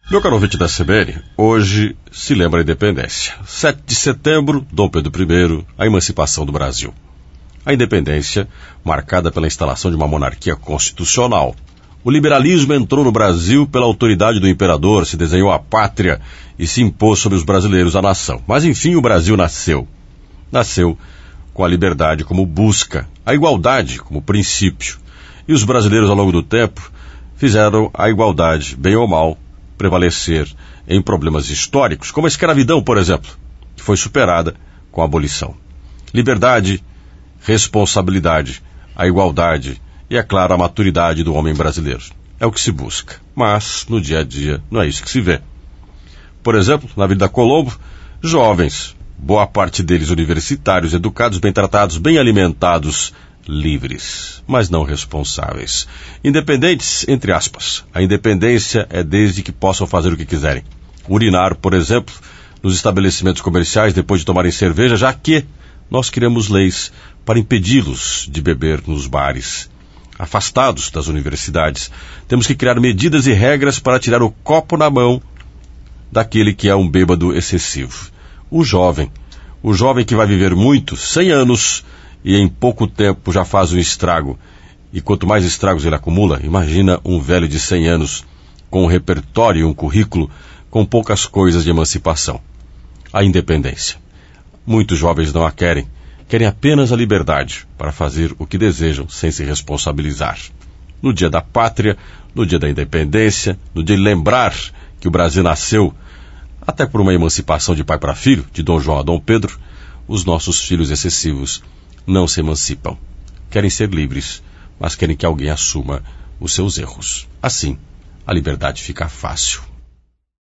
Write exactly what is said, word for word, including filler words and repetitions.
Meu caro ouvinte da C B N, hoje se lembra a independência. sete de setembro, Dom Pedro I, a emancipação do Brasil. A independência, marcada pela instalação de uma monarquia constitucional. O liberalismo entrou no Brasil pela autoridade do imperador, se desenhou a pátria e se impôs sobre os brasileiros a nação. Mas enfim, o Brasil nasceu. Nasceu com a liberdade como busca, a igualdade como princípio. E os brasileiros, ao longo do tempo, fizeram a igualdade, bem ou mal, prevalecer em problemas históricos, como a escravidão, por exemplo, que foi superada com a abolição. Liberdade, responsabilidade, a igualdade e, é claro, a maturidade do homem brasileiro. É o que se busca, mas no dia a dia não é isso que se vê. Por exemplo, na Avenida Colombo, jovens, boa parte deles universitários, educados, bem tratados, bem alimentados, livres, mas não responsáveis. Independentes, entre aspas. A independência é desde que possam fazer o que quiserem. Urinar, por exemplo, nos estabelecimentos comerciais depois de tomarem cerveja, já que nós criamos leis para impedi-los de beber nos bares. Afastados das universidades, temos que criar medidas e regras para tirar o copo na mão daquele que é um bêbado excessivo. O jovem, o jovem que vai viver muito, cem anos, e em pouco tempo já faz um estrago. E quanto mais estragos ele acumula, imagina um velho de cem anos com um repertório e um currículo com poucas coisas de emancipação. A independência. Muitos jovens não a querem. Querem apenas a liberdade para fazer o que desejam sem se responsabilizar. No dia da pátria, no dia da independência, no dia de lembrar que o Brasil nasceu, até por uma emancipação de pai para filho, de Dom João a Dom Pedro, os nossos filhos excessivos não se emancipam. Querem ser livres, mas querem que alguém assuma os seus erros. Assim, a liberdade fica fácil.